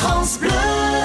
France Bleu.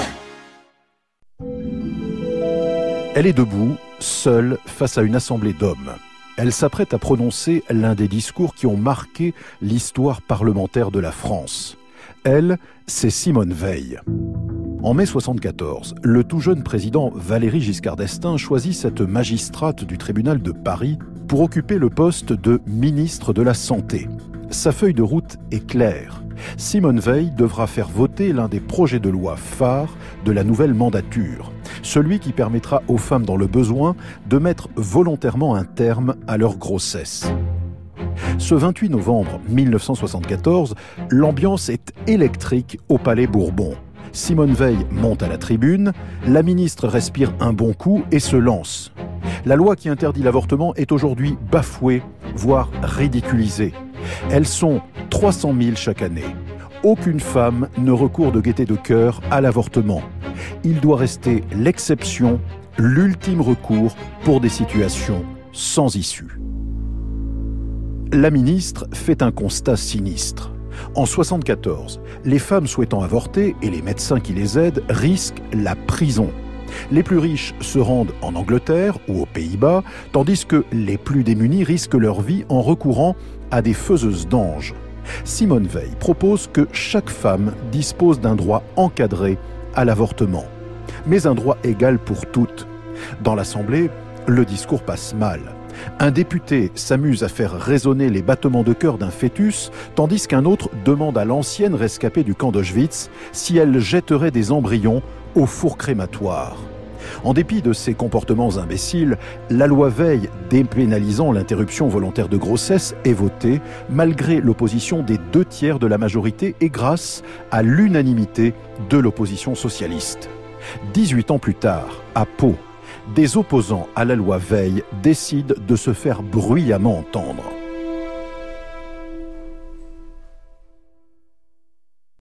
Elle est debout, seule, face à une assemblée d'hommes. Elle s'apprête à prononcer l'un des discours qui ont marqué l'histoire parlementaire de la France. Elle, c'est Simone Veil. En mai 1974, le tout jeune président Valéry Giscard d'Estaing choisit cette magistrate du tribunal de Paris pour occuper le poste de ministre de la Santé. Sa feuille de route est claire. Simone Veil devra faire voter l'un des projets de loi phares de la nouvelle mandature, celui qui permettra aux femmes dans le besoin de mettre volontairement un terme à leur grossesse. Ce 28 novembre 1974, l'ambiance est électrique au Palais Bourbon. Simone Veil monte à la tribune, la ministre respire un bon coup et se lance. La loi qui interdit l'avortement est aujourd'hui bafouée, voire ridiculisée. Elles sont 300 000 chaque année. Aucune femme ne recourt de gaieté de cœur à l'avortement. Il doit rester l'exception, l'ultime recours pour des situations sans issue. La ministre fait un constat sinistre. En 1974, les femmes souhaitant avorter et les médecins qui les aident risquent la prison. Les plus riches se rendent en Angleterre ou aux Pays-Bas, tandis que les plus démunis risquent leur vie en recourant à des faiseuses d'anges. Simone Veil propose que chaque femme dispose d'un droit encadré à l'avortement, mais un droit égal pour toutes. Dans l'Assemblée, le discours passe mal. Un député s'amuse à faire résonner les battements de cœur d'un fœtus, tandis qu'un autre demande à l'ancienne rescapée du camp d'Auschwitz si elle jetterait des embryons au four crématoire. En dépit de ces comportements imbéciles, la loi Veil dépénalisant l'interruption volontaire de grossesse est votée malgré l'opposition des 2/3 de la majorité et grâce à l'unanimité de l'opposition socialiste. 18 ans plus tard, à Pau, des opposants à la loi Veil décident de se faire bruyamment entendre.